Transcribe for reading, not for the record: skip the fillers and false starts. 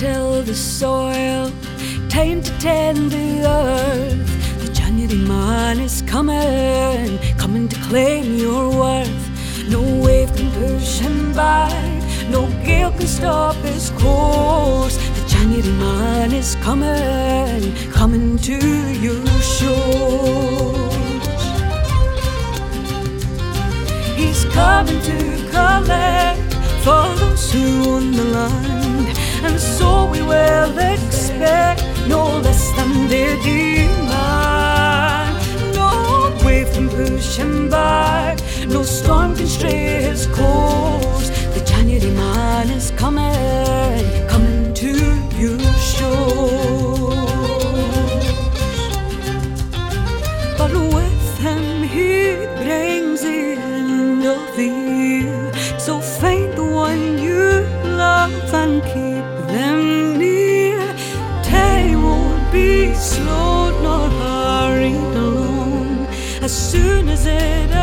till the soil, time to tend the earth. The January man is coming, coming to claim your worth. No wave can push him back, no gale can stop his course. The January man is coming, coming to your shores. He's coming to collect for those who own the land, and so we will expect no less than their demand. No wave can push him back, no storm can stray his course. The January man is coming, coming to your shores. But with him he brings the end of the year, so find the one you love and keep them near. Time won't be slowed nor hurried along. As soon as it